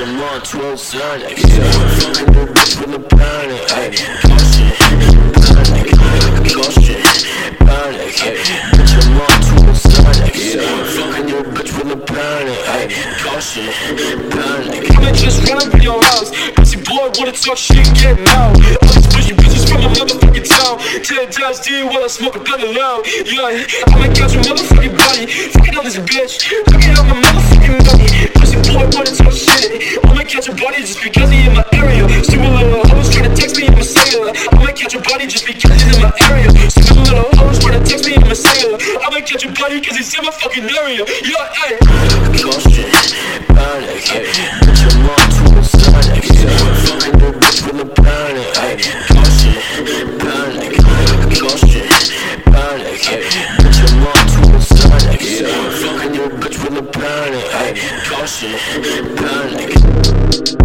I'm on 12 Sonic. Fucking your bitch with a panic. Caution, panic, caution, panic. Bitch, I'm on 12 Sonic. Fucking your bitch with a panic. Caution, panic. I'ma just run up in your house. Pussy boy wanna talk shit, get out. All these pussy bitches from my motherfucking town. 10 times D while I smoke a blunt loud. Yeah, I'ma catch your motherfucking body. Fucking on this bitch, fucking on my motherfucking money. Pussy boy wanna talk shit. I'ma catch your body just because he in my area. Stupid little hoes tryna text me in my cellular. I'ma catch your body just because he's in my area. Stupid little hoes tryna text me in my cellular. I'ma catch your body cause he's in my fucking area. Yeah, ayy. Caution, panic. Bitch, I'm on 12 Sonic. Fucking your bitch with a panic. Caution, panic, caution, panic. Bitch, I'm on 12 Sonic. Fucking your bitch with a panic. Caution, panic.